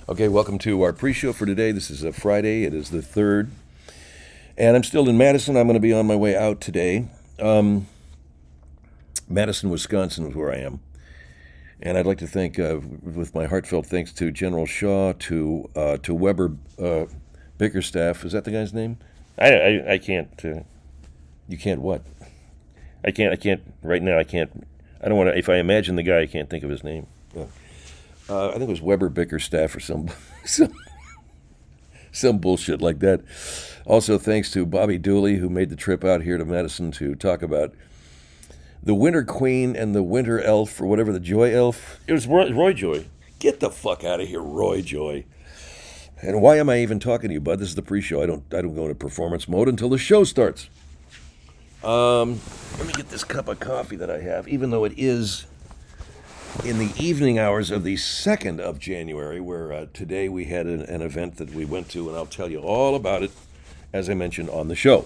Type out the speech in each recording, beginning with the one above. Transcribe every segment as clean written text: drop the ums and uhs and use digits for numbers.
Okay, welcome to our pre-show for today. This is a Friday. It is the 3rd. And I'm still in Madison. I'm going to be on my way out today. Madison, Wisconsin is where I am. And I'd like to thank, with my heartfelt thanks to General Shaw, to Weber Bickerstaff. Is that the guy's name? I can't. You can't what? I can't. Right now, I can't. I don't want to. If I imagine the guy, I can't think of his name. I think it was Weber Bickerstaff or some bullshit like that. Also, thanks to Bobby Dooley, who made the trip out here to Madison to talk about the Winter Queen and the Winter Elf, or whatever, the Joy Elf. It was Roy Joy. Get the fuck out of here, Roy Joy. And why am I even talking to you, bud? This is the pre-show. I don't go into performance mode until the show starts. Let me get this cup of coffee that I have, even though it is in the evening hours of the 2nd of January, where today we had an event that we went to, and I'll tell you all about it, as I mentioned on the show.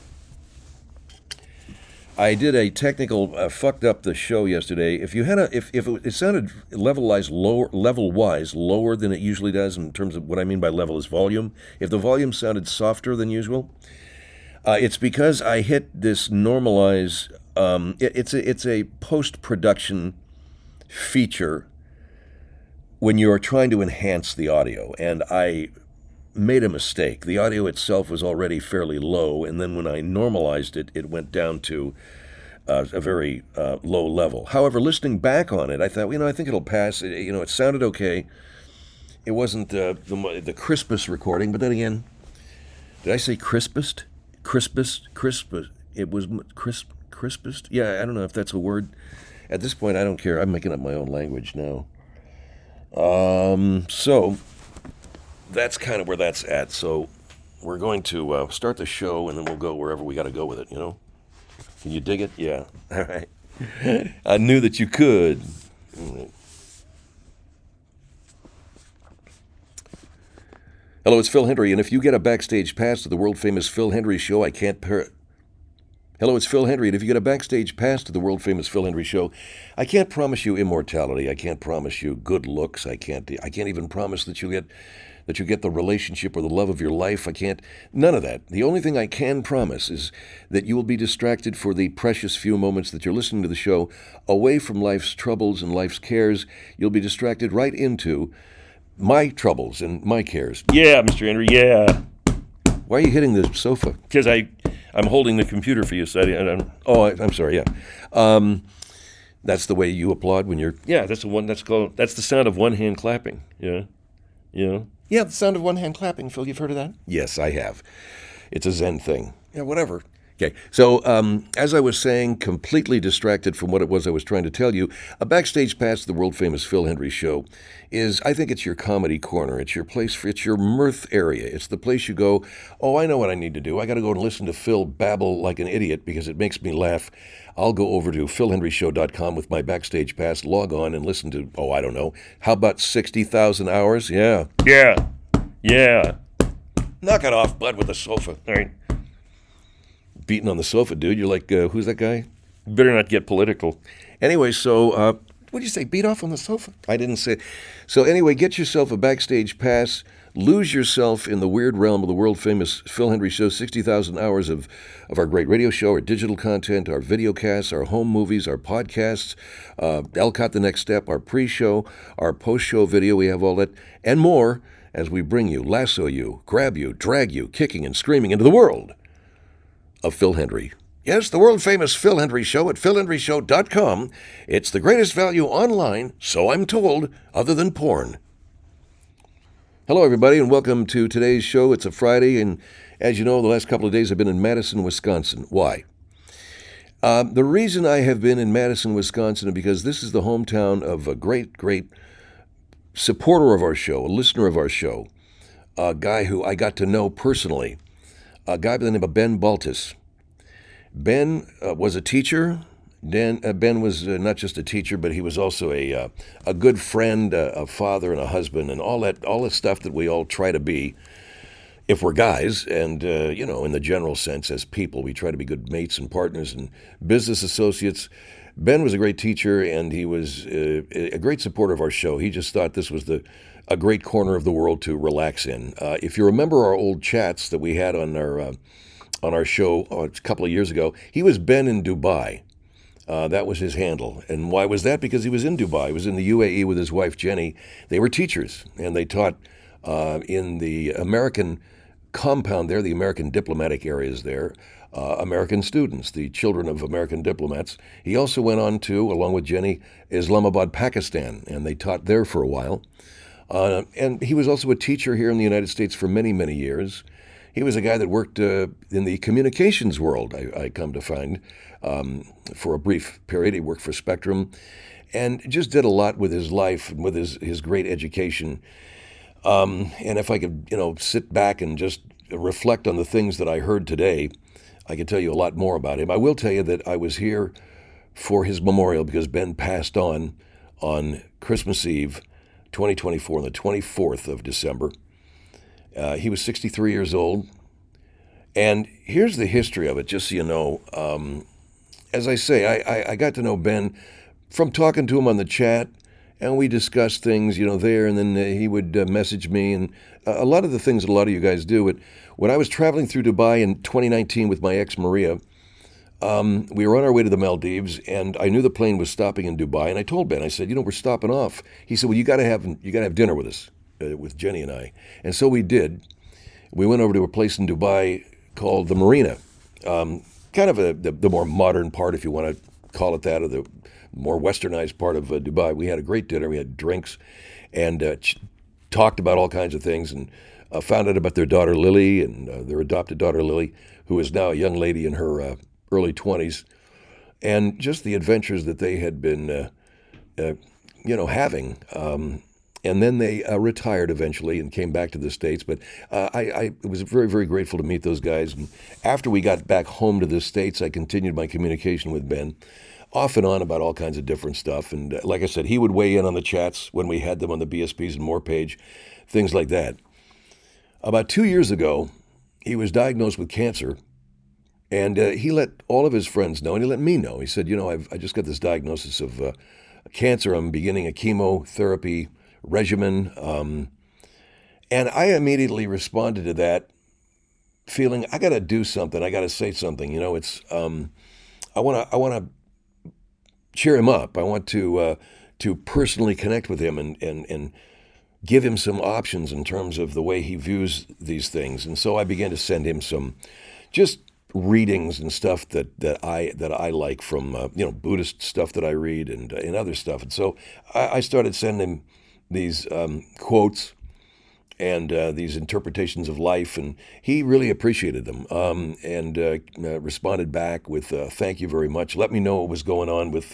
I did a technical, fucked up the show yesterday. If you had if it sounded level-wise lower than it usually does, in terms of what I mean by level is volume. If the volume sounded softer than usual, it's because I hit this normalize. It's a post-production feature when you're trying to enhance the audio, and I made a mistake. The audio itself was already fairly low, and then when I normalized it, it went down to a very low level. However, listening back on it, I thought, I think it'll pass. It sounded okay. It wasn't the crispest recording, but then again, did I say crispest? Crispest? It was crispest? Yeah, I don't know if that's a word. At this point, I don't care. I'm making up my own language now. So that's kind of where that's at. So we're going to start the show, and then we'll go wherever we got to go with it, Can you dig it? Yeah. All right. I knew that you could. Hello, it's Phil Hendry, and if you get a backstage pass to the world-famous Phil Hendry Show, Hello, it's Phil Hendry, and if you get a backstage pass to the world-famous Phil Hendry Show, I can't promise you immortality. I can't promise you good looks. I can't even promise that you get the relationship or the love of your life. None of that. The only thing I can promise is that you will be distracted for the precious few moments that you're listening to the show, away from life's troubles and life's cares. You'll be distracted right into my troubles and my cares. Yeah, Mr. Henry. Yeah. Why are you hitting the sofa? Because I'm holding the computer for you, so I'm sorry. Yeah, that's the way you applaud when you're. Yeah, that's the sound of one hand clapping. Yeah. Yeah, the sound of one hand clapping. Phil, you've heard of that? Yes, I have. It's a Zen thing. Yeah, whatever. Okay, so as I was saying, completely distracted from what it was I was trying to tell you, a backstage pass to the world-famous Phil Hendry Show I think it's your comedy corner. It's your place, it's your mirth area. It's the place you go, I know what I need to do. I got to go and listen to Phil babble like an idiot because it makes me laugh. I'll go over to philhendryshow.com with my backstage pass, log on and listen to, I don't know, how about 60,000 hours? Yeah. Yeah. Knock it off, bud, with the sofa. All right. Beating on the sofa, dude. You're like, who's that guy? Better not get political. Anyway, so, what did you say, beat off on the sofa? I didn't say. So anyway, get yourself a backstage pass. Lose yourself in the weird realm of the world-famous Phil Hendry Show, 60,000 hours of our great radio show, our digital content, our videocasts, our home movies, our podcasts, Elcott The Next Step, our pre-show, our post-show video. We have all that and more as we bring you, lasso you, grab you, drag you, kicking and screaming into the world of Phil Hendry. Yes, the world-famous Phil Hendry Show at philhendryshow.com. It's the greatest value online, so I'm told, other than porn. Hello, everybody, and welcome to today's show. It's a Friday, and as you know, the last couple of days I've been in Madison, Wisconsin. Why? The reason I have been in Madison, Wisconsin is because this is the hometown of a great supporter of our show, a listener of our show, a guy who I got to know personally, a guy by the name of Ben Baltus. Ben was a teacher. Ben was not just a teacher, but he was also a good friend, a father, and a husband, and all the stuff that we all try to be if we're guys. And in the general sense, as people, we try to be good mates and partners and business associates. Ben was a great teacher, and he was a great supporter of our show. He just thought this was a great corner of the world to relax in. If you remember our old chats that we had on our show a couple of years ago, he was Ben in Dubai. That was his handle. And why was that? Because he was in Dubai. He was in the UAE with his wife, Jenny. They were teachers, and they taught in the American compound there, the American diplomatic areas there, American students, the children of American diplomats. He also went on to, along with Jenny, Islamabad, Pakistan, and they taught there for a while. And he was also a teacher here in the United States for many, many years. He was a guy that worked in the communications world, I come to find, for a brief period. He worked for Spectrum and just did a lot with his life and with his great education. And if I could, sit back and just reflect on the things that I heard today, I could tell you a lot more about him. I will tell you that I was here for his memorial because Ben passed on Christmas Eve, 2024, on the 24th of December. He was 63 years old. And here's the history of it, just so you know. As I say, I got to know Ben from talking to him on the chat, and we discussed things, there, and then he would message me, and a lot of the things that a lot of you guys do. But when I was traveling through Dubai in 2019 with my ex, Maria, we were on our way to the Maldives, and I knew the plane was stopping in Dubai, and I told Ben, I said, we're stopping off. He said, well, you got to have dinner with us, with Jenny and I. And so we did. We went over to a place in Dubai called the Marina, kind of the more modern part, if you want to call it that, or the more westernized part of Dubai. We had a great dinner. We had drinks and talked about all kinds of things, and found out about their daughter Lily and their adopted daughter Lily, who is now a young lady in her early 20s, and just the adventures that they had been, having. And then they retired eventually and came back to the States. But I was very, very grateful to meet those guys. And after we got back home to the States, I continued my communication with Ben, off and on about all kinds of different stuff. And like I said, he would weigh in on the chats when we had them on the BSPs and More page, things like that. About 2 years ago, he was diagnosed with cancer. And he let all of his friends know, and he let me know. He said, I just got this diagnosis of cancer. I'm beginning a chemotherapy regimen. And I immediately responded to that feeling, I got to do something. I got to say something. It's, I want to cheer him up. I want to personally connect with him and give him some options in terms of the way he views these things. And so I began to send him some just readings and stuff that I like from Buddhist stuff that I read and other stuff. And so I started sending him these quotes and these interpretations of life, and he really appreciated them and responded back with thank you very much. Let me know what was going on with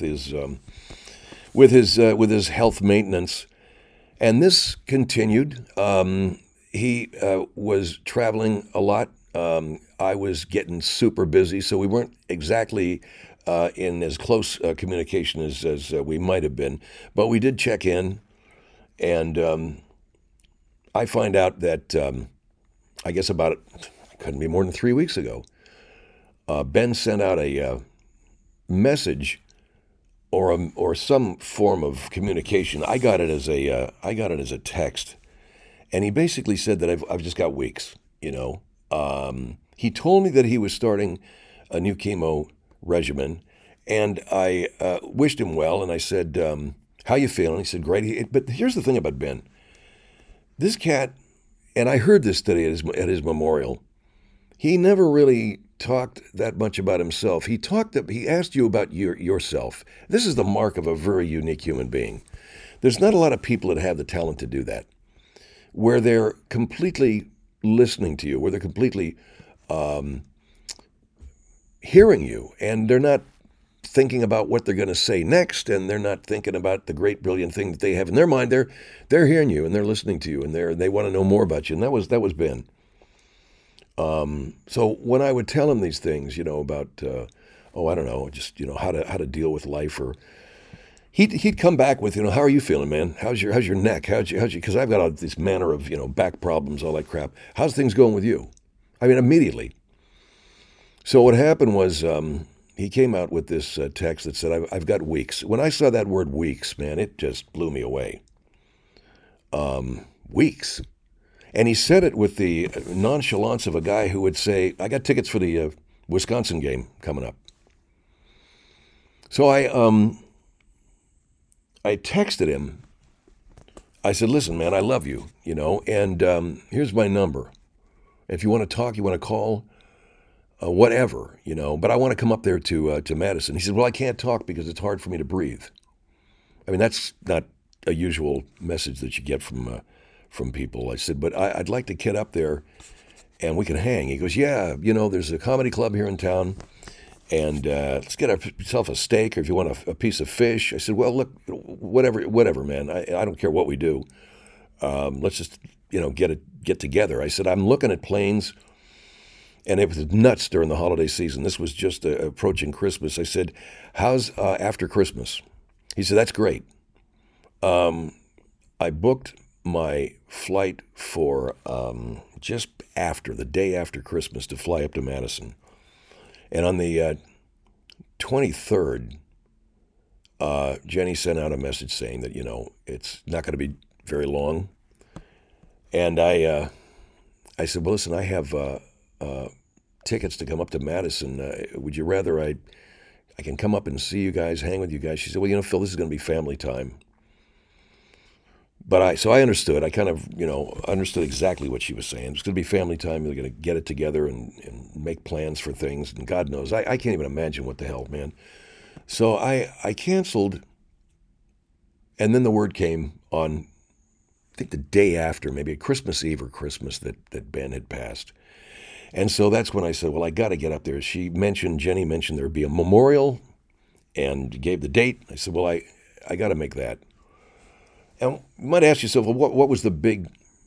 his health maintenance, and this continued. He was traveling a lot. I was getting super busy, so we weren't exactly in as close communication as we might have been, but we did check in. And I find out that, I guess it couldn't be more than 3 weeks ago, Ben sent out a message or some form of communication. I got it as a text, and he basically said that I've just got weeks. He told me that he was starting a new chemo regimen, and I wished him well, and I said, how you feeling? He said, great. But here's the thing about Ben. This cat, and I heard this today at his memorial, he never really talked that much about himself. He asked you about yourself. This is the mark of a very unique human being. There's not a lot of people that have the talent to do that, where they're completely listening to you, where they're completely hearing you, and they're not thinking about what they're going to say next, and they're not thinking about the great, brilliant thing that they have in their mind. They're hearing you, and they're listening to you, and they want to know more about you. And that was Ben. So when I would tell him these things, about I don't know, just how to deal with life, or he'd come back with, how are you feeling, man? How's your neck? Because I've got all this manner of back problems, all that crap. How's things going with you? I mean, immediately. So what happened was. He came out with this text that said, I've got weeks. When I saw that word weeks, man, it just blew me away. weeks. And he said it with the nonchalance of a guy who would say, I got tickets for the Wisconsin game coming up. So I texted him. I said, listen, man, I love you, and here's my number. If you want to talk, you want to call, whatever, but I want to come up there to Madison. He said, well, I can't talk because it's hard for me to breathe. I mean, that's not a usual message that you get from people. I said, but I'd like to get up there and we can hang. He goes, yeah, there's a comedy club here in town, and let's get ourselves a steak, or if you want a piece of fish. I said, well, look, whatever, man. I don't care what we do. Let's just, get together. I said, I'm looking at planes, and it was nuts during the holiday season. This was just approaching Christmas. I said, how's after Christmas? He said, that's great. I booked my flight for just after, the day after Christmas, to fly up to Madison. And on the 23rd, Jenny sent out a message saying that, it's not going to be very long. And I said, well, listen, I have tickets to come up to Madison. Would you rather I can come up and see you guys, hang with you guys? She said, well, Phil, this is going to be family time. But so I understood. I kind of, understood exactly what she was saying. It's going to be family time. They're going to get it together and make plans for things. And God knows, I can't even imagine what the hell, man. So I canceled. And then the word came on, I think the day after, maybe Christmas Eve or Christmas, that Ben had passed. And so that's when I said, well, I got to get up there. Jenny mentioned there would be a memorial and gave the date. I said, well, I got to make that. And you might ask yourself, well, what was the big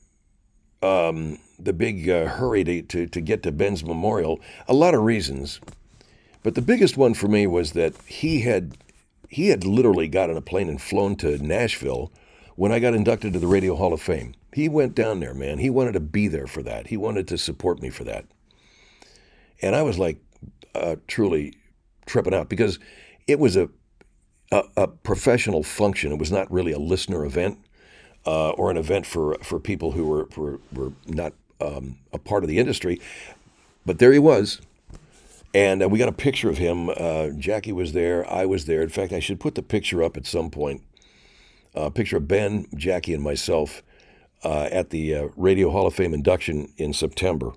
hurry to get to Ben's memorial? A lot of reasons, but the biggest one for me was that he had literally got on a plane and flown to Nashville when I got inducted to the Radio Hall of Fame. He went down there, man. He wanted to be there for that. He wanted to support me for that, and I was like truly tripping out because it was a professional function. It was not really a listener event or an event for people who were not a part of the industry. But there he was. And we got a picture of him. Jackie was there. I was there. In fact, I should put the picture up at some point. A picture of Ben, Jackie, and myself at the Radio Hall of Fame induction in September.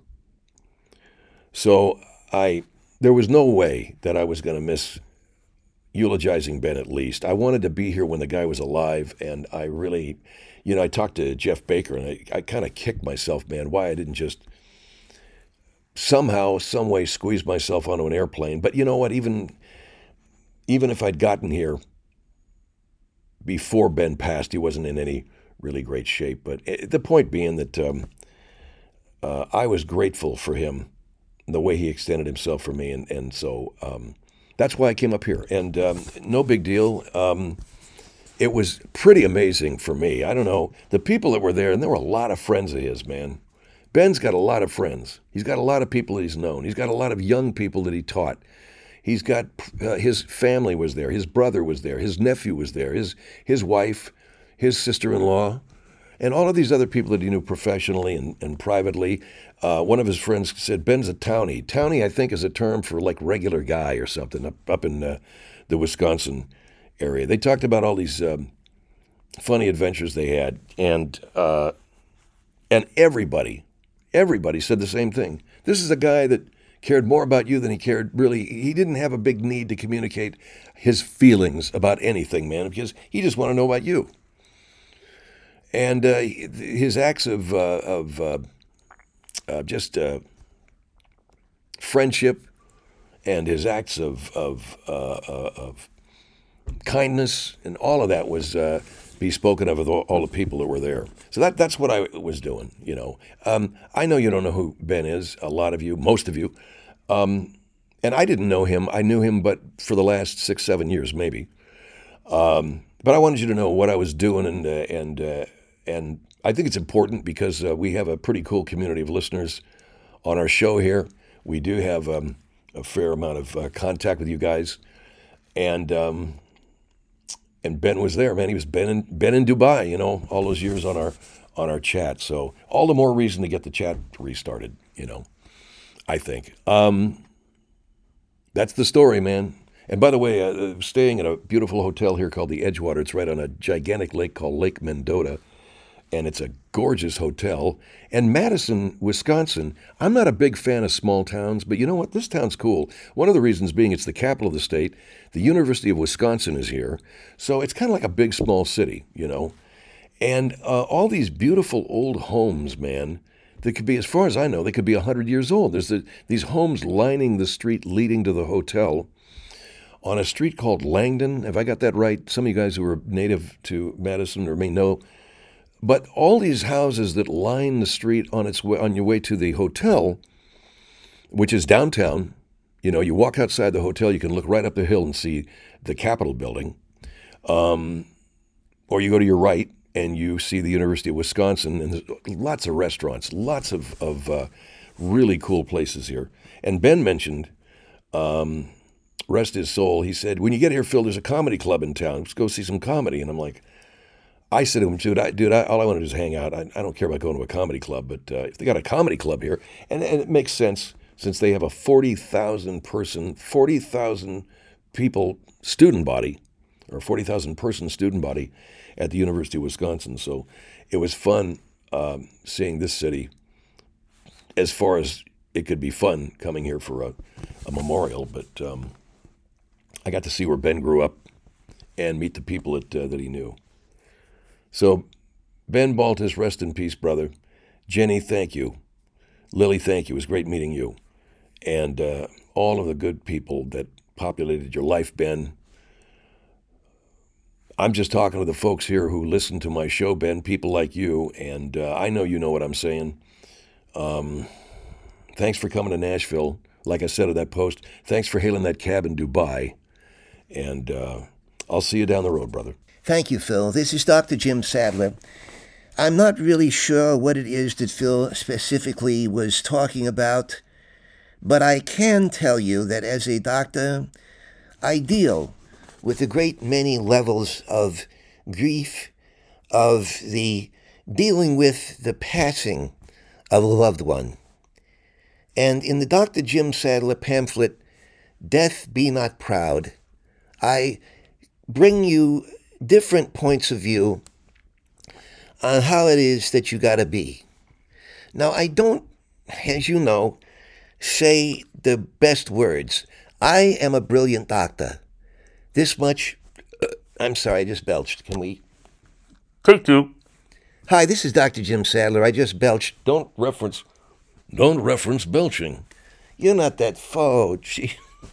So there was no way that I was going to miss eulogizing Ben, at least. I wanted to be here when the guy was alive, and I really, I talked to Jeff Baker, and I kind of kicked myself, man, why I didn't just somehow, some way squeeze myself onto an airplane. But you know what, even if I'd gotten here before Ben passed, he wasn't in any really great shape. But the point being that I was grateful for him, the way he extended himself for me, and so that's why I came up here. And no big deal. It was pretty amazing for me. I don't know, the people that were there, and there were a lot of friends of his, man. Ben's got a lot of friends. He's got a lot of people that he's known. He's got a lot of young people that he taught. He's got his family was there. His brother was there. His nephew was there. His wife, his sister-in-law, and all of these other people that he knew professionally and privately. One of his friends said, Ben's a townie. Townie, I think, is a term for like regular guy or something up in the Wisconsin area. They talked about all these funny adventures they had, and everybody said the same thing. This is a guy that cared more about you than he cared, really. He didn't have a big need to communicate his feelings about anything, man, because he just wanted to know about you. And his acts of just friendship and his acts of kindness and all of that was be spoken of with all the people that were there. So that's what I was doing, I know you don't know who Ben is, a lot of you, most of you. And I didn't know him. I knew him, but for the last 6-7 years, maybe. But I wanted you to know what I was doing, and I think it's important because we have a pretty cool community of listeners on our show here. We do have a fair amount of contact with you guys, and And Ben was there, man. He was Ben in Dubai, all those years on our chat. So all the more reason to get the chat restarted, I think. That's the story, man. And by the way, staying at a beautiful hotel here called the Edgewater. It's right on a gigantic lake called Lake Mendota. And it's a gorgeous hotel. And Madison, Wisconsin, I'm not a big fan of small towns, but you know what? This town's cool. One of the reasons being it's the capital of the state. The University of Wisconsin is here. So it's kind of like a big, small city, And all these beautiful old homes, man, that could be, as far as I know, they could be 100 years old. There's these homes lining the street leading to the hotel on a street called Langdon. Have I got that right? Some of you guys who are native to Madison or may know. But all these houses that line the street on your way to the hotel, which is downtown, you walk outside the hotel, you can look right up the hill and see the Capitol building. Or you go to your right and you see the University of Wisconsin, and there's lots of restaurants, lots of really cool places here. And Ben mentioned, rest his soul, he said, when you get here, Phil, there's a comedy club in town. Let's go see some comedy. And I'm like, I said to him, dude, all I want to do is hang out. I don't care about going to a comedy club, but if they got a comedy club here, and it makes sense since they have a 40,000 people student body, or 40,000 person student body at the University of Wisconsin. So it was fun seeing this city as far as it could be fun coming here for a memorial. But I got to see where Ben grew up and meet the people that he knew. So, Ben Baltus, rest in peace, brother. Jenny, thank you. Lily, thank you. It was great meeting you. And all of the good people that populated your life, Ben. I'm just talking to the folks here who listen to my show, Ben, people like you, and I know you know what I'm saying. Thanks for coming to Nashville. Like I said in that post, thanks for hailing that cab in Dubai. And I'll see you down the road, brother. Thank you, Phil. This is Dr. Jim Sadler. I'm not really sure what it is that Phil specifically was talking about, but I can tell you that as a doctor, I deal with a great many levels of grief, of the dealing with the passing of a loved one. And in the Dr. Jim Sadler pamphlet, Death Be Not Proud, I bring you different points of view on how it is that you got to be. Now, I don't, as you know, say the best words. I am a brilliant doctor. This much, I'm sorry, I just belched. Can we? Take two. Hi, this is Dr. Jim Sadler. I just belched. Don't reference belching. You're not that gee.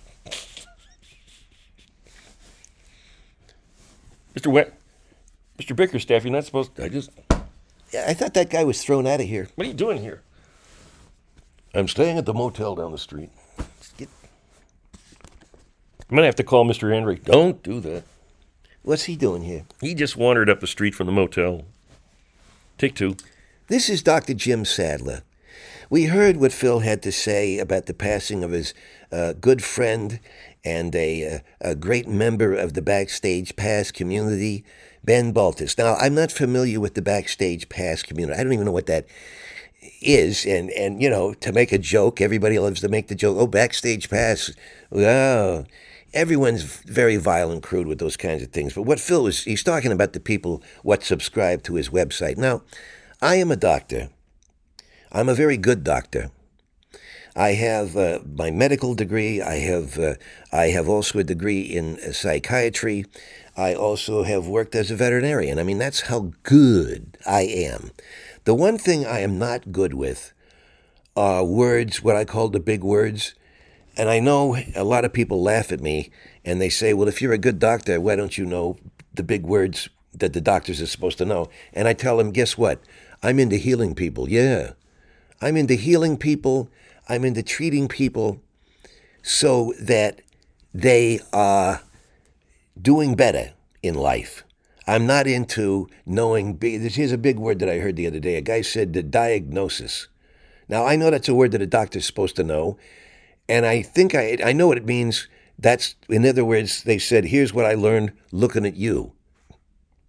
Mr. Bickerstaff, you're not supposed to. I thought that guy was thrown out of here. What are you doing here? I'm staying at the motel down the street. I'm going to have to call Mr. Henry. Don't do that. What's he doing here? He just wandered up the street from the motel. Take two. This is Dr. Jim Sadler. We heard what Phil had to say about the passing of his good friend and a great member of the Backstage Pass community, Ben Baltus. Now, I'm not familiar with the Backstage Pass community. I don't even know what that is. And to make a joke, everybody loves to make the joke, oh, Backstage Pass. Wow. Everyone's very vile and crude with those kinds of things. But what Phil was, he's talking about the people what subscribe to his website. Now, I am a doctor. I'm a very good doctor. I have my medical degree. I have also a degree in psychiatry. I also have worked as a veterinarian. I mean, that's how good I am. The one thing I am not good with are words, what I call the big words. And I know a lot of people laugh at me and they say, well, if you're a good doctor, why don't you know the big words that the doctors are supposed to know? And I tell them, guess what? I'm into healing people. Yeah. I'm into healing people. I'm into treating people so that they are doing better in life. I'm not into knowing. Here's a big word that I heard the other day. A guy said the diagnosis. Now, I know that's a word that a doctor's supposed to know. And I think I know what it means. That's, in other words, they said, here's what I learned looking at you.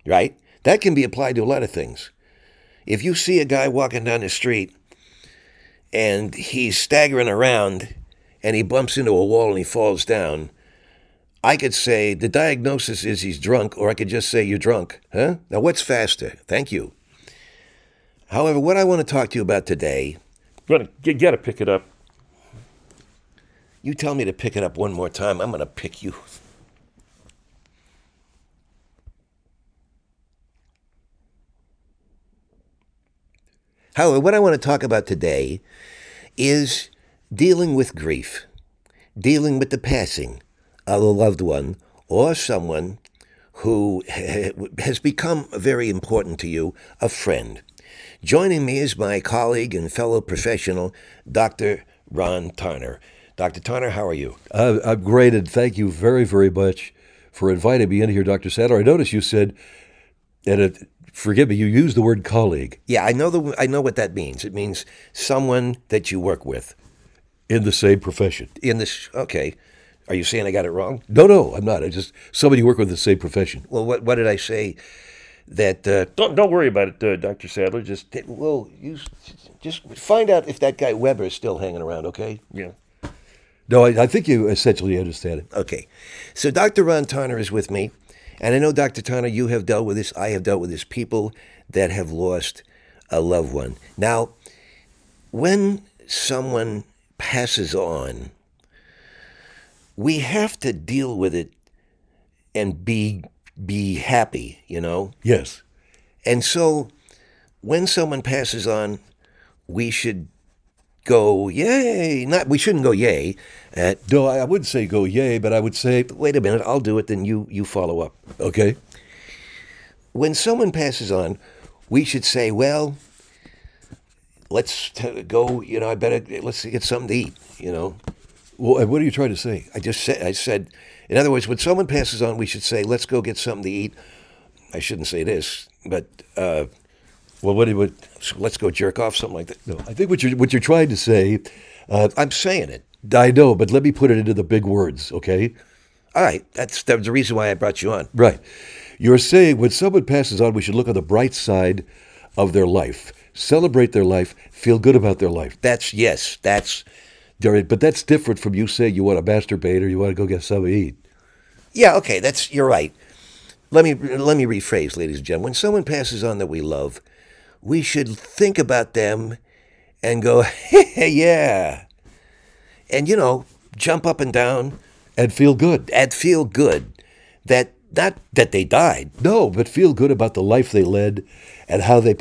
right? That can be applied to a lot of things. If you see a guy walking down the street and he's staggering around and he bumps into a wall and he falls down, I could say the diagnosis is he's drunk, or I could just say you're drunk. Huh? Now, what's faster? Thank you. However, what I want to talk to you about today, You got to pick it up. you tell me to pick it up one more time, I'm going to pick you. However, what I want to talk about today is dealing with grief, dealing with the passing of a loved one or someone who has become very important to you, a friend. Joining me is my colleague and fellow professional, Dr. Ron Tarner. Dr. Tarner, how are you? I'm great, and thank you very, very much for inviting me in here, Dr. Sadler. I noticed you said, forgive me, you used the word colleague Yeah, I know what that means. It means someone that you work with. in the same profession. In this, okay. Are you saying I got it wrong? No, I'm not. I just somebody you work with in the same profession. Well, what did I say? That Don't worry about it, Dr. Sadler. Just well, you just find out if that guy Weber is still hanging around. Okay. yeah. No, I think you essentially understand it. Okay. So Dr. Ron Tarner is with me, and I know, Dr. Tarner, you have dealt with this. I have dealt with this. People that have lost a loved one. Now, when someone passes on, we have to deal with it and be happy, you know? Yes. And so when someone passes on, we should go, yay. We shouldn't go, yay. No, I wouldn't say go yay, but I would say, Wait a minute, I'll do it, then you follow up. okay. When someone passes on, we should say, well, let's go, let's get something to eat, you know? Well, and what are you trying to say? I said, in other words, when someone passes on, we should say, let's go get something to eat. I shouldn't say this, but Well, what let's go jerk off, something like that. no, I think what you're trying to say, I'm saying it. I know, but let me put it into the big words, okay? All right, that's the reason why I brought you on. Right. You're saying when someone passes on, we should look on the bright side of their life, celebrate their life, feel good about their life. That's But that's different from you saying you want to masturbate or you want to go get something to eat. yeah, okay, you're right. Let me rephrase, ladies and gentlemen. When someone passes on that we love, we should think about them and go, hey, yeah. And, jump up and down And feel good. and feel good that not that they died. No, but feel good about the life they led and how they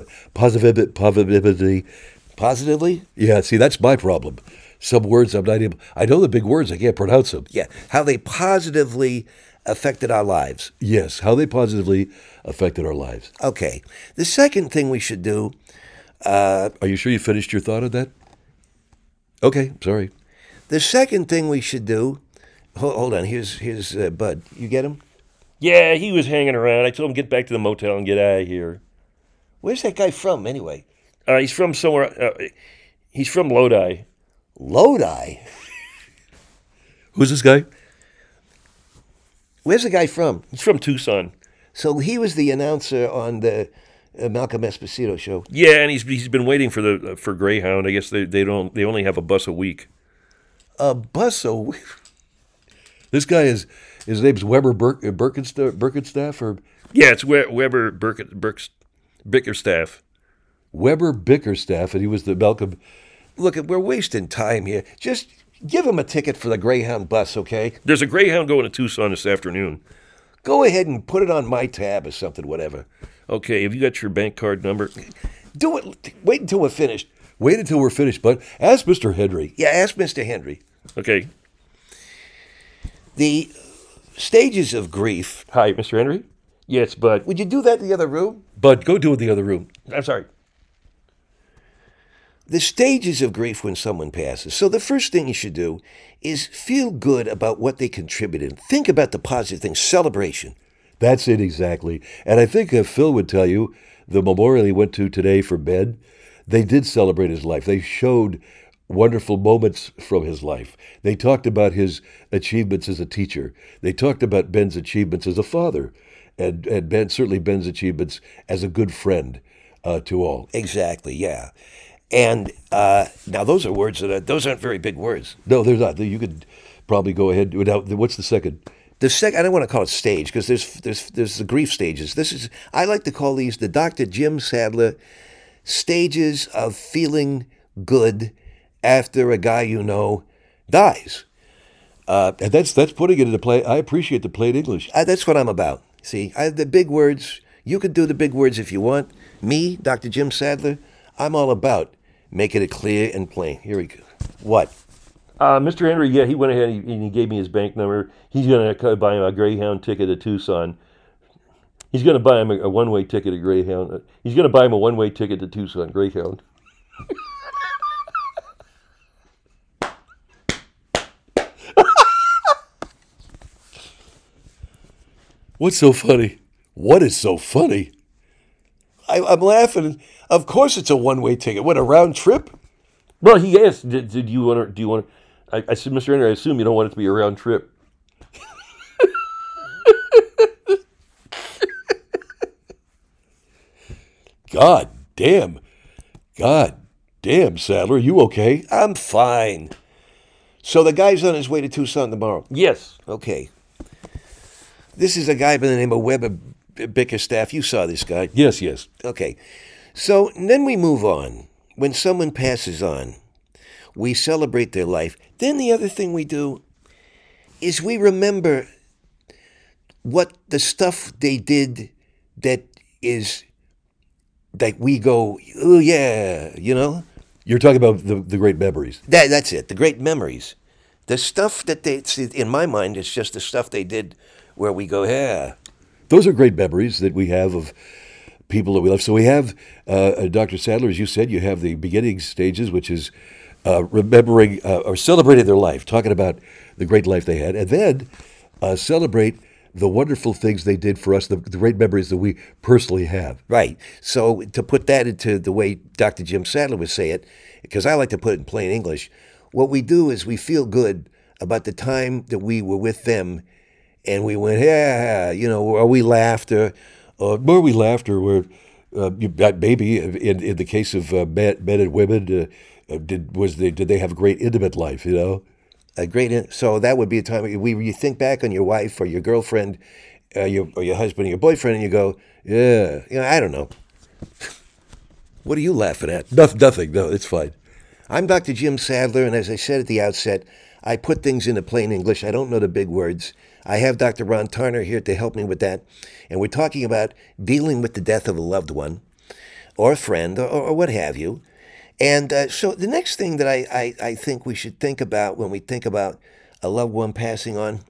positivity. Positively? Yeah, see, that's my problem. Some words I'm not able, I know the big words, I can't pronounce them. Yeah, how they positively affected our lives. Yes, how they positively affected our lives. Okay. The second thing we should do, Are you sure you finished your thought on that? Okay, sorry. hold on, here's Bud. You get him? Yeah, he was hanging around. I told him get back to the motel and get out of here. Where's that guy from, anyway? He's from somewhere. He's from Lodi. Lodi? Who's this guy? Where's the guy from? He's from Tucson. So he was the announcer on the Malcolm Esposito show. Yeah, and he's been waiting for Greyhound. I guess they only have a bus a week. A busso. This guy his name's Weber Birkenstaff or Yeah, it's Weber Bickerstaff. Weber Bickerstaff, and he was the Malcolm. Look, we're wasting time here. Just give him a ticket for the Greyhound bus, okay? There's a Greyhound going to Tucson this afternoon. Go ahead and put it on my tab or something, whatever. Okay, have you got your bank card number? Do it. Wait until we're finished. Wait until we're finished, bud. Ask Mr. Henry. Yeah, ask Mr. Henry. Okay. The stages of grief. Hi, Mr. Henry. Yeah, it's Bud. Would you do that in the other room? Bud, go do it in the other room. I'm sorry. The stages of grief when someone passes. So the first thing you should do is feel good about what they contributed. Think about the positive things. Celebration. That's it exactly. And I think Phil would tell you the memorial he went to today for Ben, they did celebrate his life. They showed wonderful moments from his life. They talked about his achievements as a teacher. They talked about Ben's achievements as a father. and Ben, certainly Ben's achievements as a good friend to all. Exactly, yeah. And now those are words those aren't very big words. No, there's not. You could probably go ahead. Now, what's the second? The second, I don't want to call it stage because there's the grief stages. I like to call these the Dr. Jim Sadler stages of feeling good after a guy you know dies. And that's putting it into play. I appreciate the plain English. That's what I'm about. See, the big words. You could do the big words if you want. Me, Dr. Jim Sadler, I'm all about making it clear and plain. Here we go. What? Mr. Henry, yeah, he went ahead and he gave me his bank number. He's going to buy him a Greyhound ticket to Tucson. He's going to buy him a one-way ticket to Greyhound. He's going to buy him a one-way ticket to Tucson, Greyhound. What's so funny? What is so funny? I'm laughing. Of course, it's a one-way ticket. What, a round trip? Well, he asked, "Did you want to? Do you want?" I said, "Mr. Henry, I assume you don't want it to be a round trip." God damn, Sadler, you okay? I'm fine. So the guy's on his way to Tucson tomorrow. Yes. Okay. This is a guy by the name of Weber Bickerstaff. You saw this guy. Yes, yes. Okay. So then we move on. When someone passes on, we celebrate their life. Then the other thing we do is we remember what the stuff they did that is like we go, oh yeah, you know? You're talking about the great memories. That's it, the great memories. The stuff that in my mind, it's just the stuff they did where we go, yeah. Those are great memories that we have of people that we love. So we have, Dr. Sadler, as you said, you have the beginning stages, which is remembering or celebrating their life, talking about the great life they had, and then celebrate the wonderful things they did for us, the great memories that we personally have. Right. So to put that into the way Dr. Jim Sadler would say it, because I like to put it in plain English, what we do is we feel good about the time that we were with them, and we went, yeah, you know, or we laughed, or maybe in the case of men and women, did they have a great intimate life, you know? So that would be a time where you think back on your wife or your girlfriend, or your husband or your boyfriend, and you go, yeah, you know, I don't know. What are you laughing at? Nothing. No, it's fine. I'm Dr. Jim Sadler, and as I said at the outset, I put things into plain English. I don't know the big words. I have Dr. Ron Tarner here to help me with that, and we're talking about dealing with the death of a loved one, or a friend, or what have you. And so the next thing that I think we should think about when we think about a loved one passing on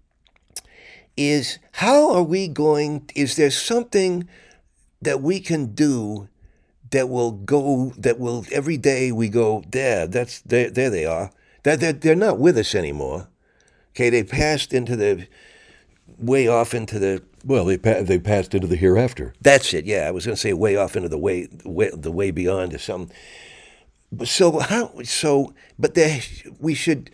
is is there something that we can do that will every day we go, there they are. They're not with us anymore. Okay, they passed way off into the... Well, they passed into the hereafter. That's it, yeah. I was going to say way off into the way beyond or something. We should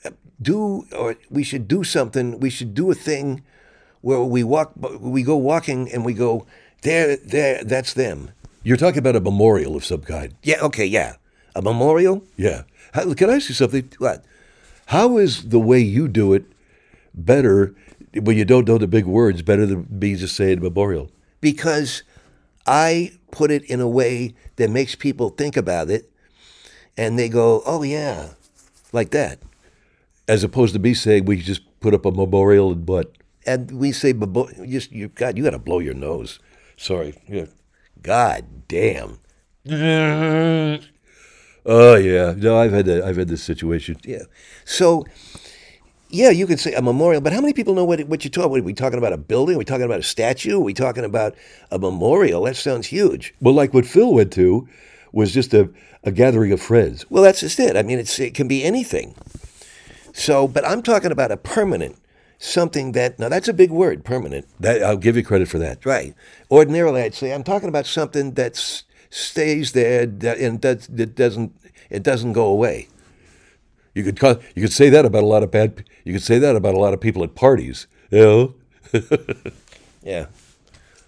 do something. We should do a thing where we go walking and we go, there, that's them. You're talking about a memorial of some kind. Yeah, okay, yeah. A memorial? Yeah. Can I ask you something? What? How is the way you do it better when you don't know the big words, better than me just saying memorial? Because I put it in a way that makes people think about it, and they go, oh, yeah, like that. As opposed to me saying we just put up a memorial and what? And we say, you got to blow your nose. Sorry. Yeah. God damn. Oh, yeah. No, I've had this situation. Yeah. So, yeah, you could say a memorial, but how many people know what you're talking about? Are we talking about a building? Are we talking about a statue? Are we talking about a memorial? That sounds huge. Well, like what Phil went to was just a gathering of friends. Well, that's just it. I mean, it can be anything. So, but I'm talking about a permanent, something that, now that's a big word, permanent. That I'll give you credit for that. Right. Ordinarily, I'd say I'm talking about something that stays there and it doesn't go away. You could say that about a lot of people at parties, you know? Yeah.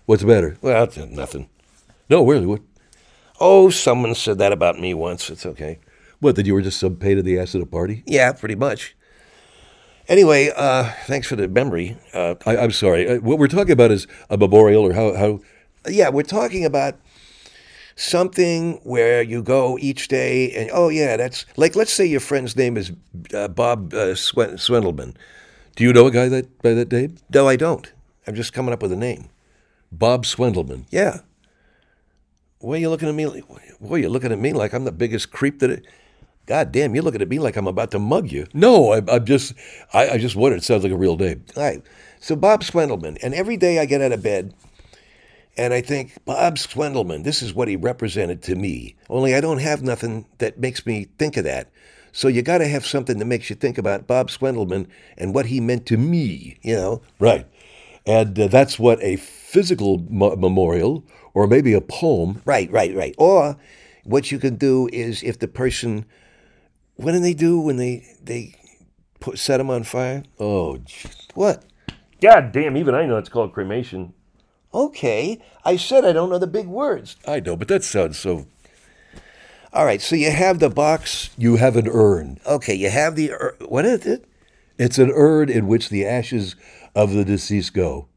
What's the matter? Well, it's nothing. No, really. What? Oh, someone said that about me once. It's okay. What? That you were just some pain in the ass at a party? Yeah, pretty much. Anyway, thanks for the memory. I'm sorry. What we're talking about is a memorial, or how? Yeah, we're talking about something where you go each day and, oh, yeah, that's like, let's say your friend's name is Bob Swendleman. Do you know a guy that by that name? No, I don't. I'm just coming up with a name. Bob Swendleman. Yeah. Why are you looking at me? Boy, you're looking at me like I'm the biggest creep that. God damn, you're looking at me like I'm about to mug you. No, I just wondered. It sounds like a real name. All right. So Bob Swendleman, and every day I get out of bed, and I think, Bob Swendleman, this is what he represented to me. Only I don't have nothing that makes me think of that. So you got to have something that makes you think about Bob Swendleman and what he meant to me, you know? Right. And that's what a physical memorial, or maybe a poem. Right. Or what you can do is if the person, what do they do when they set them on fire? Oh, geez. What? God damn, even I know it's called cremation. Okay, I said I don't know the big words. I know, but that sounds so. All right, so you have the box. You have an urn. Okay, you have the, what is it? It's an urn in which the ashes of the deceased go.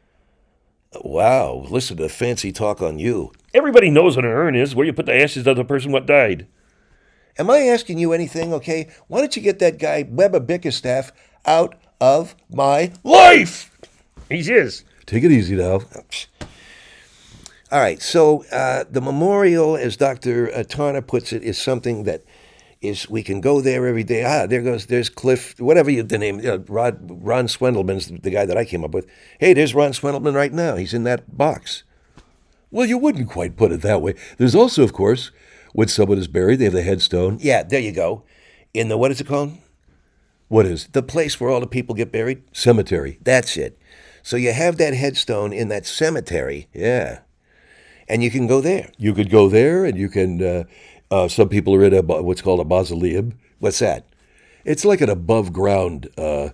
Wow, listen to the fancy talk on you. Everybody knows what an urn is, where you put the ashes of the person what died. Am I asking you anything, okay? Why don't you get that guy, Weber Bickerstaff, out of my life? He's his. Take it easy now. All right, so the memorial, as Dr. Tarner puts it, is something that is, we can go there every day. There's Cliff, whatever the name, Ron Swendleman's the guy that I came up with. Hey, there's Ron Swendleman right now. He's in that box. Well, you wouldn't quite put it that way. There's also, of course, when someone is buried, they have the headstone. Yeah, there you go. In the, what is it called? What is? The place where all the people get buried? Cemetery. That's it. So you have that headstone in that cemetery. Yeah. And you can go there. You could go there, and you can. Some people are in what's called a mausoleum. What's that? It's like an above ground.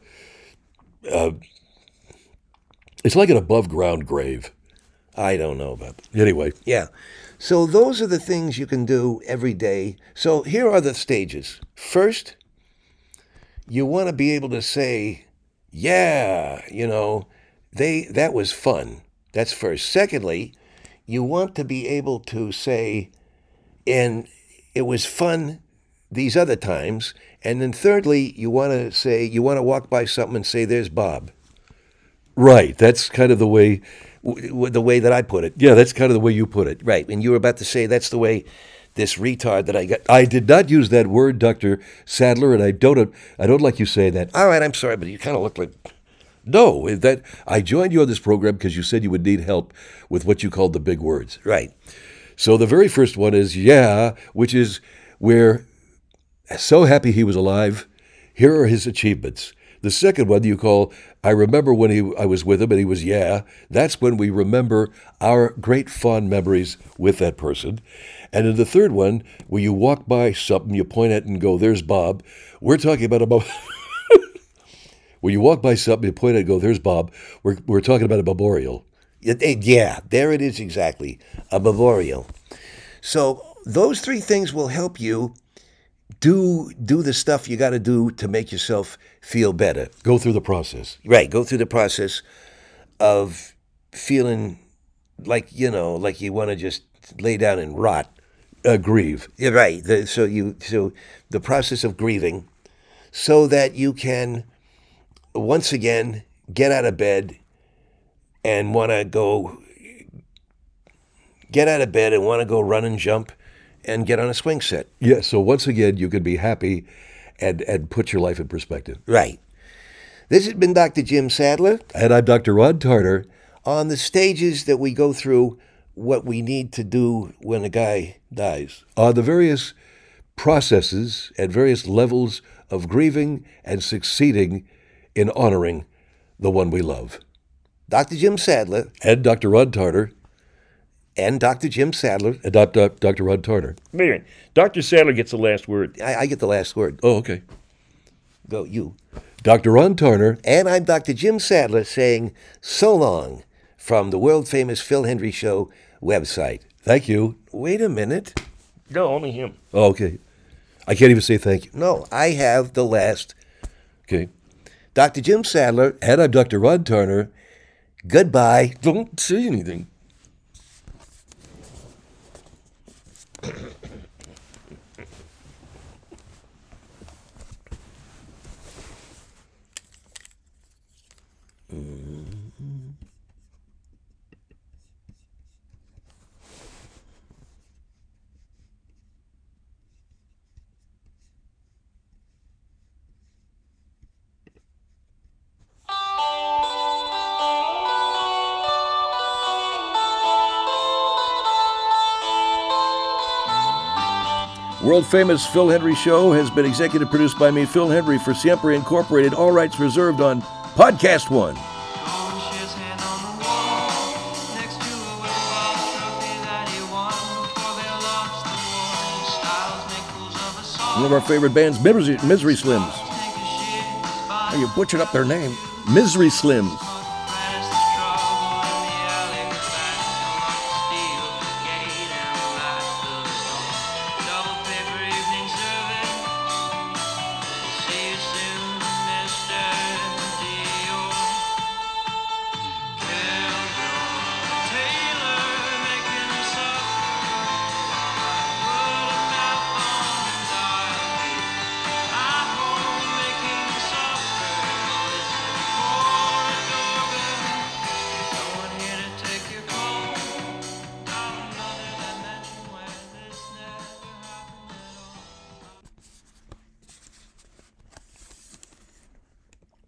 It's like an above ground grave. I don't know about that. Anyway, Yeah. So those are the things you can do every day. So here are the stages. First, you want to be able to say, yeah, that was fun. That's first. Secondly, you want to be able to say, and it was fun these other times. And then thirdly, you want to say, you want to walk by something and say, there's Bob. right. That's kind of the way. The way that I put it. Yeah, that's kind of the way you put it. Right. And you were about to say that's the way this retard that I got. I did not use that word, Dr. Sadler, and I don't like you saying that. All right, I'm sorry, but you kind of look like. No, that I joined you on this program because you said you would need help with what you called the big words. Right. So the very first one is yeah, which is we're so happy he was alive. Here are his achievements. The second one you call, I remember when I was with him and he was yeah. That's when we remember our great fond memories with that person. And in the third one, where you walk by something, you point at it and go, there's Bob. We're talking about a when you walk by something, you point at it and go, there's Bob. We're talking about a memorial. Yeah, there it is exactly, a memorial. So those three things will help you do the stuff you got to do to make yourself feel better. Go through the process. Right, go through the process of feeling like, like you want to just lay down and rot. Grieve. Yeah, right. So the process of grieving so that you can once again get out of bed and want to go run and jump and get on a swing set. Yeah, so once again, you can be happy and put your life in perspective. Right. This has been Dr. Jim Sadler And I'm Dr. Ron Tarter. on the stages that we go through what we need to do when a guy dies. On the various processes and various levels of grieving and succeeding in honoring the one we love. Dr. Jim Sadler And Dr. Ron Tarter. and Dr. Jim Sadler. And Dr. Ron Tarter. Wait a minute. Dr. Sadler gets the last word. I get the last word. Oh, okay. Go, you. Dr. Ron Tarter. And I'm Dr. Jim Sadler saying so long from the world famous Phil Hendry Show website. Thank you. Wait a minute. No, only him. Oh, okay. I can't even say thank you. No, I have the last. Okay. Dr. Jim Sadler, And I'm Dr. Ron Turner. goodbye. Don't say anything. World famous Phil Hendry Show has been executive produced by me, Phil Hendry, for Siempre Incorporated. All rights reserved on Podcast One. Shares hand on the wall next to a Wilbur trophy that he won before they lost the war. Styles make fools of us all. One of our favorite bands, Misery Slims. Take a shit, Oh, you butchered up their name. Misery Slims.